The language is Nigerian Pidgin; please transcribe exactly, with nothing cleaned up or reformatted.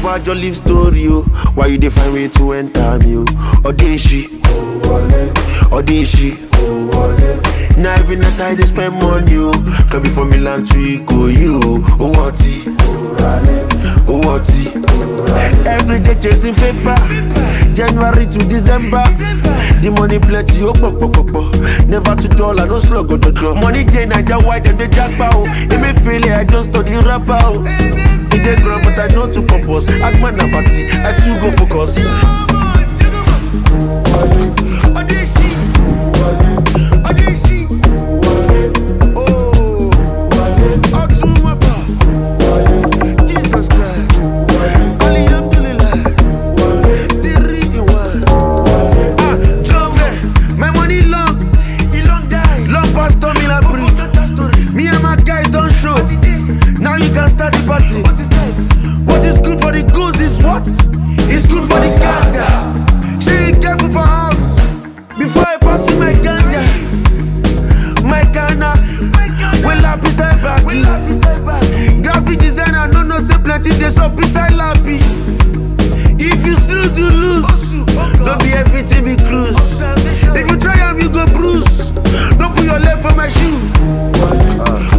never just live story, oh. Why you dey find way to enter me, oh? Odeshi, Odeshi. Now every night I dey spend money, oh. Can be from Milan to Ikoyi, oh. Oh what it, oh what it. Every day chasing paper, January to December. The money plenty, oh pop pop pop pop. Never to dollar, no slug or the draw. Money day Naija white and the jackpot, oh. It may fail, I just study rapper, oh. It dey grow, but I know to purpose. Agman na party, I too go focus. Odeshi, Odeshi, oh, Otumaba, Jesus Christ, Alhamdulillah, three in one. Ah, Jove, my money long, he long die, long past Tomila Bridge. Me and my guys don't show. Now you can start the party. What is that? What is good for the goose is what? It's good for the ganja. She careful for house before I pass you my ganja. My Ghana, well up beside baggy. Graphic designer, no no say plenty days up beside lappy. If you snooze, you lose. Don't be everything be cruise. If you try and you go bruise. Don't put your leg for my shoe.